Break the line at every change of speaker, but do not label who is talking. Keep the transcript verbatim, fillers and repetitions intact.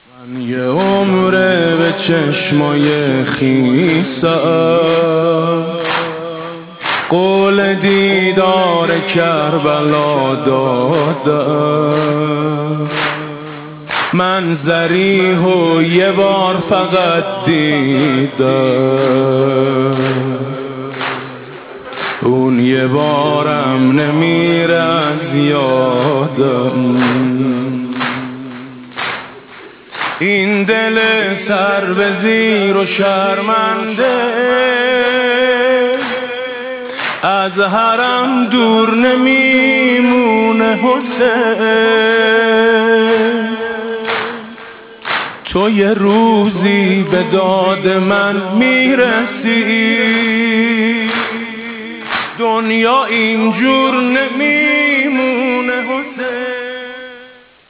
من یه عمره به چشمای خیسم قول دیدار کربلا دادم. من ذریح و یه بار فقط دیدم، اون یه بارم نمیره از یادم. این دل سر به زیر و شرمنده از حرم دور نمیمونه حسین. تو یه روزی به داد من میرسی، دنیا اینجور نمی